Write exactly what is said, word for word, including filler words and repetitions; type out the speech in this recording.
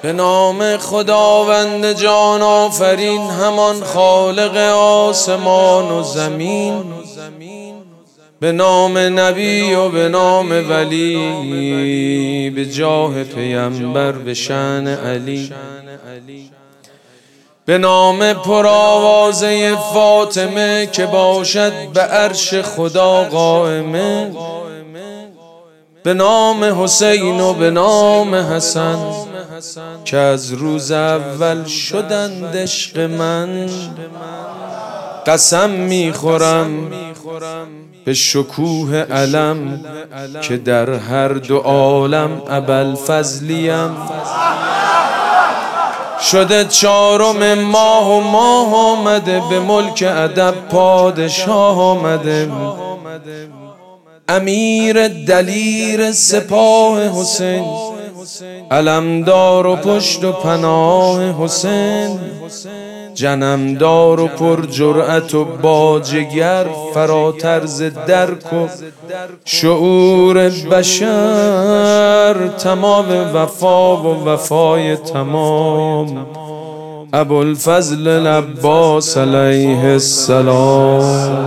به نام خداوند جان آفرین، همان خالق آسمان و زمین. به نام نبی و به نام ولی، به جاه پیامبر به شأن علی. به نام پرآوازه فاطمه که باشد به عرش خدا قائمه. به نام حسین و به نام حسن که از روز اول شدند عشق من. قسم میخورم به شکوه علم که در هر دو عالم ابوالفضلیم. شده چهارم ماه و ماه آمده، به ملک ادب پادشاه آمده. امیر دلیر سپاه حسین، علمدار و پشت و پناه حسین. جنمدار و پر جرأت و با جگر، فراتر ز درک و شعور بشر. تمام وفا و وفای تمام ابوالفضل العباس علیه السلام.